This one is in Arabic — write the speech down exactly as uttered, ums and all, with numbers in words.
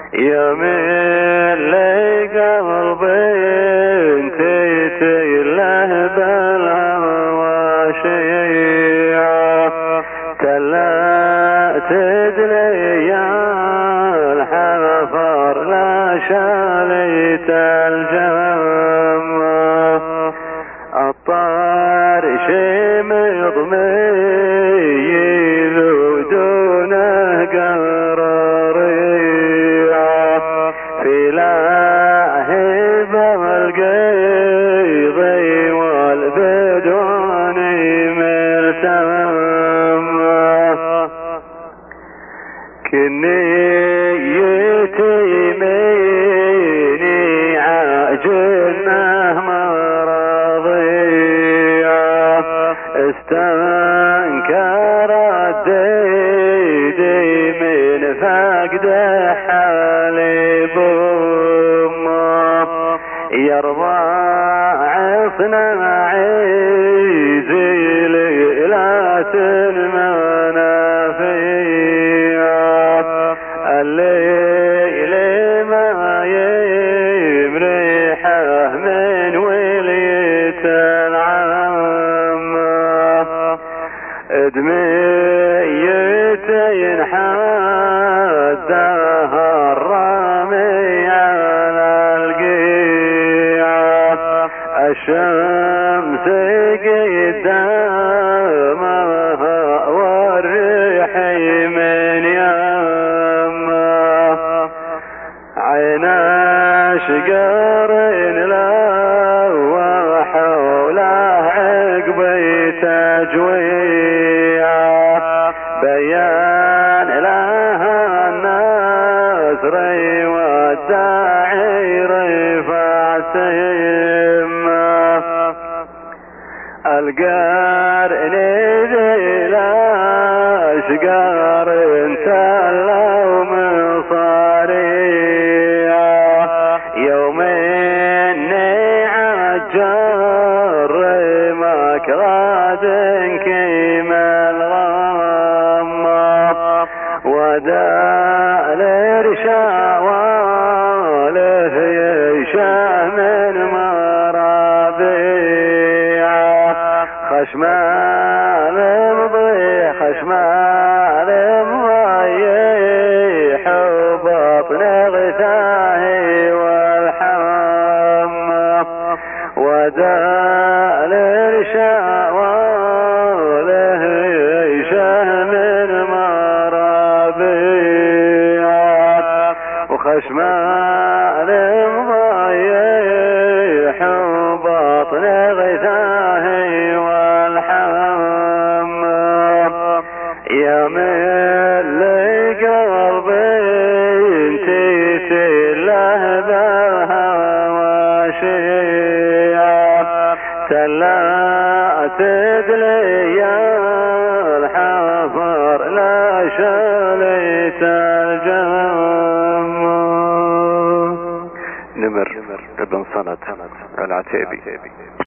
يميل لي قلبي انتي تله بالهوى شيعة تلا تدلي يا الحفر لا شاليت الجمع الطار شمض ميل دونه قرريعة في لاهب القيضي والبدوني ملتم كنيتي مني عجنه مرضية استنكر الديدي من فقد حليب امه يرضى عصنا عيزي ليلة المنافية الليل ما يمرحه من ولية العام دميتين حدها الرامي على القيعة الشمس قدامها والريح من يمه عينا شقرين لا حوله عقبي تجويعه بيان لها النصر والداعي رفع سيمه القرن ذي لا شقر تلو مصاريعه يومين عجر مكراد كيم الغمه ودا الارشاوله يشاه من مرابيعه خشمال مضي خشمال مضي حبط نغتاه والحمى ودا الارشاوله يشاه من مرابيعه وخشمال مضي حبط نغتاه والحمى يميل لي قلبي انتي تله بالهوى شيعة تلا تدلي يا الحفر لا شاليت الجمع. نمر ابن صند العتيبي.